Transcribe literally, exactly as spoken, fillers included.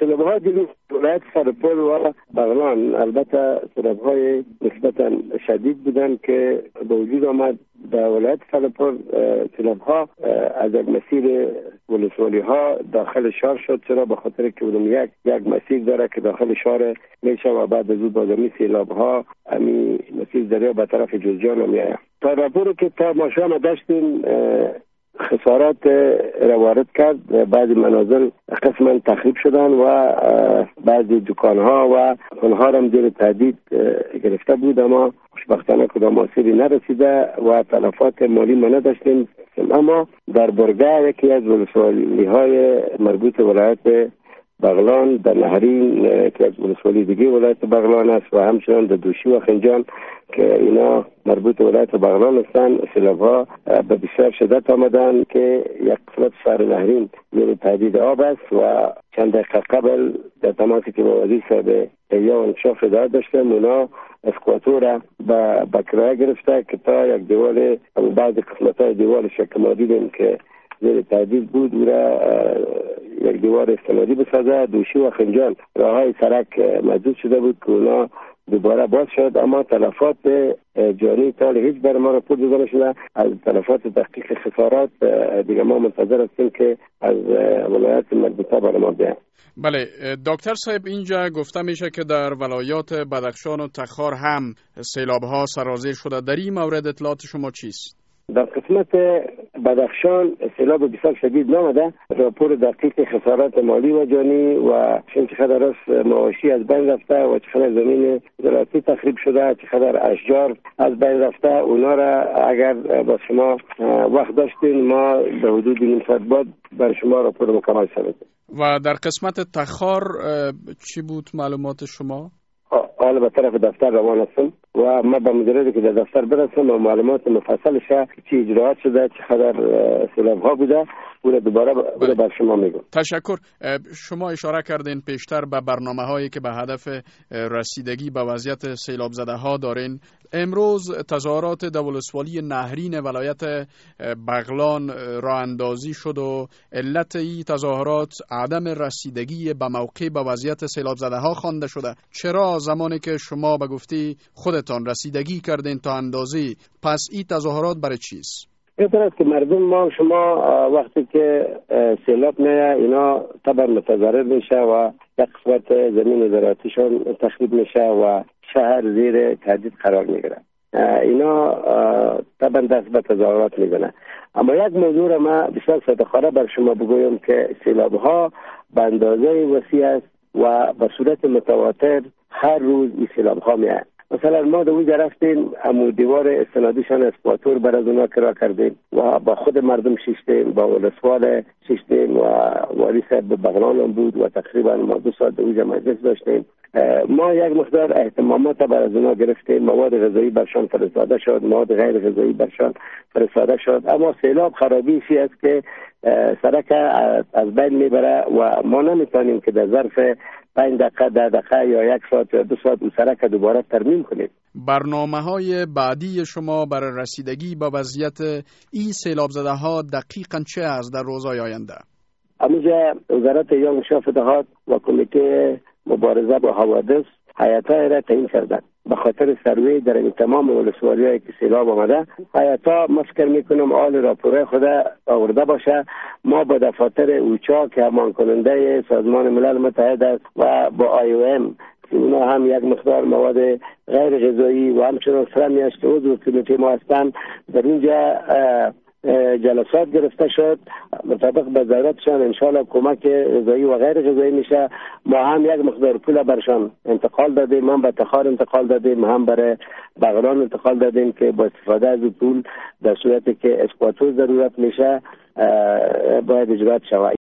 سیلاب‌ها دیگه ولایت سرپل و بغلان البته سیلاب‌های نسبتاً شدید بودن که به وجود آمد. در ولایت سرپل سیلاب‌ها از یک مسیر ولسوالی‌ها داخل شهر شد، چرا به خاطر که اون یک یک مسیر داره که داخل شهر میشه و بعد از اون بازمی سیلاب‌ها همین مسیر دریا به طرف جوزجان میآید. تا راپوری که تا ما شما داشتیم خسارات را وارد کرد، بعضی منازل قسما تخریب شدن و بعضی دکانها و اونها را زیر تهدید گرفته بود، اما خوشبختانه کدام آسیبی نرسیده و تلفات مالی ما نداشتیم. اما در برگه یکی از ولسوالی‌های مربوط ولایت بغلان در نهرین که از ولسوالی دیگه ولایت بغلان است و همچنان در دوشی و خنجان که اینا مربوط ولایت بغلان هستند، سیلاب‌ها به بسیار شدت آمدن که یک قسمت شهر نهرین زیر تهدید آب است و چند دقیقه قبل در تماسی که با وزیر صاحب تهیه و انکشاف اداره داشتم اونا اسکواتور به بکرایه گرفته که تا یک دیوال بعض قسمت‌های دیوالش که ما دیدیم که زیر تهدید بود او را یک دیوار استنادی بسازه. دوشی و خنجان راههای سرک مسدود شده بود که اونا دوباره باز شد، اما تلفات جانی تا هیچ بر ما رپورت داده نشده. از تلفات دقیق خسارات دیگه ما منتظر هستیم که از ولایت مربوطه برای ما بیان. بله دکتر صاحب، اینجا گفته میشه که در ولایات بدخشان و تخار هم سیلاب‌ها سرازیر شده. در این مورد اطلاعات شما چیست؟ در قسمت بدخشان سیلاب بسیار شدید نامده. راپور دقیق خسارات مالی و جانی و چقدر از مواشی از بین رفته و چقدر زمین زراعتی تخریب شده، چقدر اشجار از بین رفته، اونا را اگر با شما وقت داشتین ما به حدود نیم ساعت بعد بر شما راپور مکمل شود. و در قسمت تخار چی بود معلومات شما؟ حالا به طرف دفتر روان هستم و ما با مجرد که در دفتر برسم و معلومات مفصلش چی اجراعات شده، چقدر سیلاب‌ها بوده، اون دوباره بله. بر شما میگم. تشکر. شما اشاره کردین پیشتر به برنامه هایی که به هدف رسیدگی به وضعیت سیلاب زده ها دارین. امروز تظاهرات در ولسوالی نهرین ولایت بغلان راه اندازی شد و علت این تظاهرات عدم رسیدگی به موقع به وضعیت سیلاب زده ها خوانده شده. چرا زمانی که شما به گفتی خودتان رسیدگی کردین تا اندازی، پس این تظاهرات برای چیست؟ این طرح که مردم ما شما وقتی که سیلاب میاد اینا طبعا متضرر میشه و یک قسمت زمین زراعتیشون تخریب میشه و شهر زیر تهدید قرار میگیره. اینا طبعا دست به تظاهرات میزنه. اما یک موضوع را ما بسیار صادقانه بر شما بگویم که سیلاب ها به اندازه وسیع است و به صورت متواتر هر روز این سیلاب ها میاد. مثلا ما دویجا رفتیم امو دیوار استنادیشان اسپاتور بر از اونا کرا کردیم و با خود مردم شیشتیم، با ولسوال شیشتیم و والی صاحب بغلان هم بود و تقریبا ما دو ساعت دویجا مجلس داشتیم. ما یک مقدار اهتمامات بر از اونا گرفتیم، مواد غذایی برشان فرستاده شد، مواد غیر غذایی برشان فرستاده شد، اما سیلاب خرابیشی است که سرک از بین میبره و ما نمیتونیم که در ظرف پنج دقیقه ده دقیقه یا یک ساعت یا دو ساعت اون سرک دوباره ترمیم کنید. برنامه های بعدی شما برای رسیدگی با وضعیت این سیلاب زده ها دقیقاً چه است در روزهای آینده؟ همینجا وزارت یا انکشاف دهات و کمیته مبارزه با حوادث هیئت‌های را تعیین کردند. به خاطر سروی در این تمام ولسوالی‌هایی که سیلاب آمده، هیئت‌ها مسکر میکنم آل راپور خود آورده باشه. ما با دفاتر اوچا که همان کننده سازمان ملل متحد است و با آی او ام که اونا هم یک مقدار مواد غیر غذایی و همچنان سر میاشت عضو کمیته ما هستند، در اینجا جلسات گرفته شد مطابق به ضرورتشان انشاءالله کمک غذایی و غیر غذایی میشه. ما هم یک مقدار پول برشان انتقال دادیم، هم به تخار انتقال دادیم، هم برای بغلان انتقال دادیم که با استفاده از پول در صورتی که اسکواتور ضرورت میشه باید اجرات شود.